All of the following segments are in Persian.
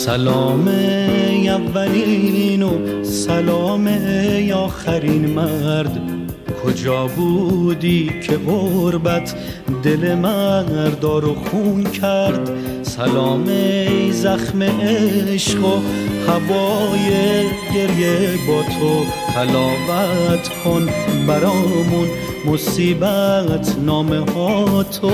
سلام اولین و سلام آخرین مرد، کجا بودی که غربت دل مردار رو خون کرد؟ سلام ای زخم عشق و هوای گریه، با تو تلاوت کن برامون مصیبت نامه ها تو.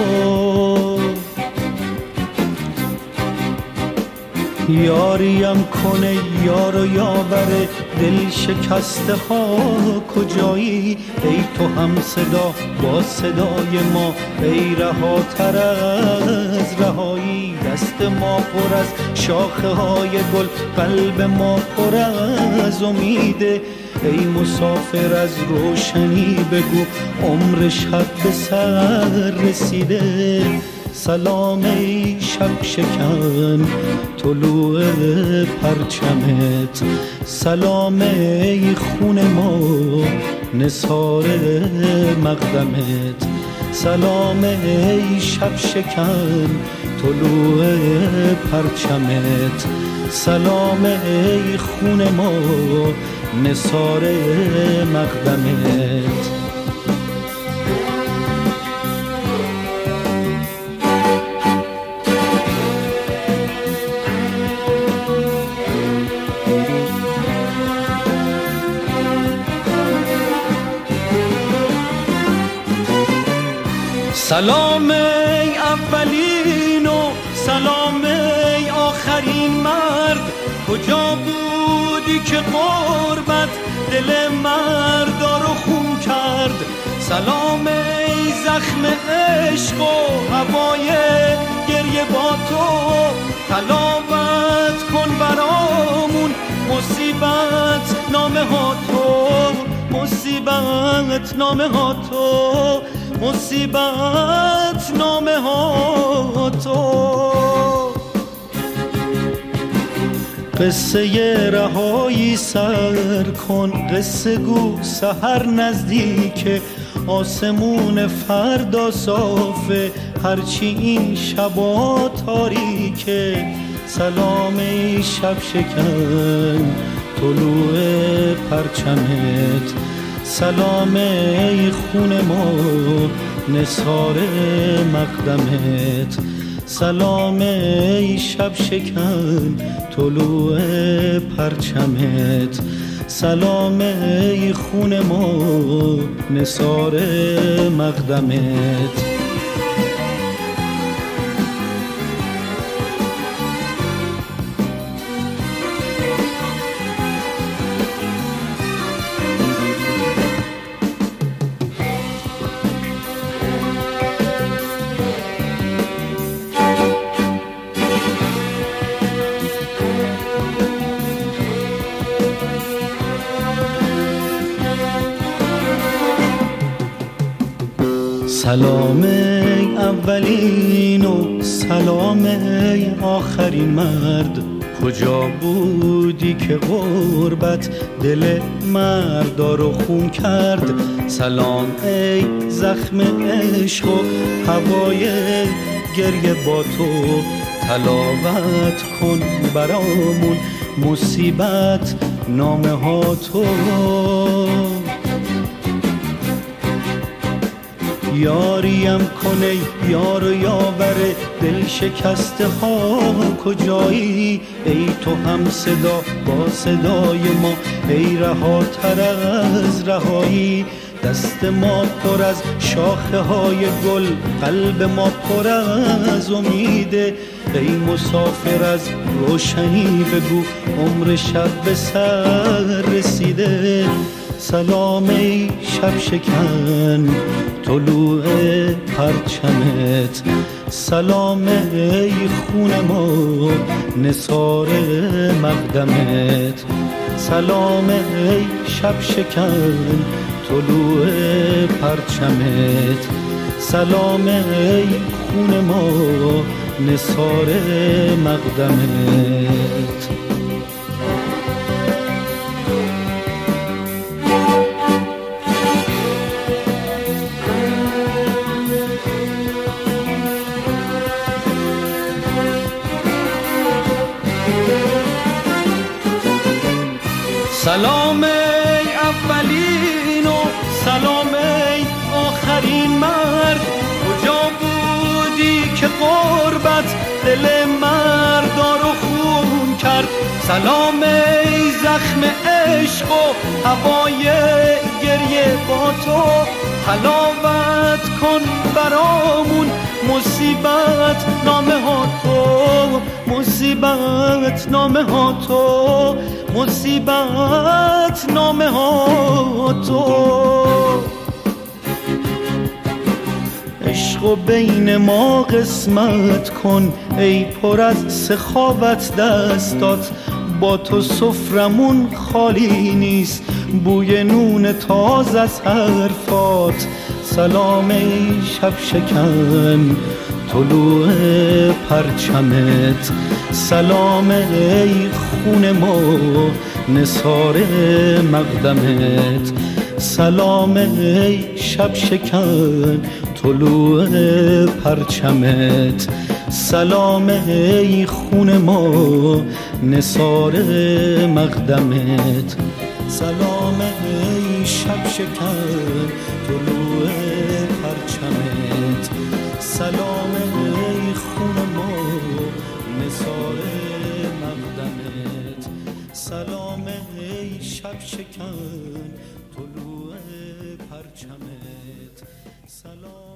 یاریم کنه یار و یاور دل شکسته ها، کجایی ای تو هم صدا با صدای ما، ای رهاتر از رهایی. دست ما پر از شاخه های گل، قلب ما پر از امیده، ای مسافر از روشنی بگو عمر شب به سر رسیده. سلام ای شب شکن طلوع پرچمت، سلام ای خون ما نثار مقدمت، سلام ای شب شکن طلوع پرچمت، سلام ای خون ما نثار مقدمت. سلام ای اولین و سلام ای آخرین مرد، کجا بودی که غربت دل مردار رو خون کرد؟ سلام ای زخم عشق و هوای گریه، با تو تلاوت کن برامون مصیبت نامه ها تو، مصیبت نامه ها تو، مصیبت نامه ها تو. قصه رهایی سر کن، قصه گو سحر نزدیکه، آسمون فردا صافه هرچی این شبا تاریکه. سلام ای شب شکن طلوع پرچمت، سلام ای خون ما نثار مقدمت، سلام ای شب شکن طلوع پرچمت، سلام ای خون ما نثار مقدمت. سلام ای اولین و سلام ای آخرین مرد، کجا بودی که غربت دل مردار رو خون کرد؟ سلام ای زخم عشق و هوای گریه، با تو تلاوت کن برامون مصیبت نامه ها تو. یاریم کنه یار و یاور دل شکسته ها، کجایی ای تو هم صدا با صدای ما، ای رهاتر از رهایی. دست ما پر از شاخه های گل، قلب ما پر از امیده، ای مسافر از روشنی بگو عمر شب به سر رسیده. سلام ای شب شکن طلوع پرچمت، سلام ای خون ما نثار مقدمت، سلام ای شب شکن طلوع پرچمت، سلام ای خون ما نثار مقدمت. سلام ای اولین و سلام ای آخرین مرد، کجا بودی که غربت دل مردا رو خون کرد؟ سلام ای زخم عشق و هوای گریه با تو، حلاوت کن برامون مصیبت نامه ها تو، مصیبت نامه ها تو، مصیبت نامه ها تو. عشق بین ما قسمت کن ای پر از سخاوت دستات، با تو سفرمون خالی نیست، بوی نون تازه از حرفات. سلام ای شب شکن طلوع پرچمت، سلام ای خون ما نثار مقدمت، سلام ای شب شکن طلوع پرچمت، سلام ای خون ما نثار مقدمت، سلام ای شب شکن طلوع پرچمت، سلام ای خون ما نثار مقدمت، سلام ای شب شکن طلوع پرچمت، سلام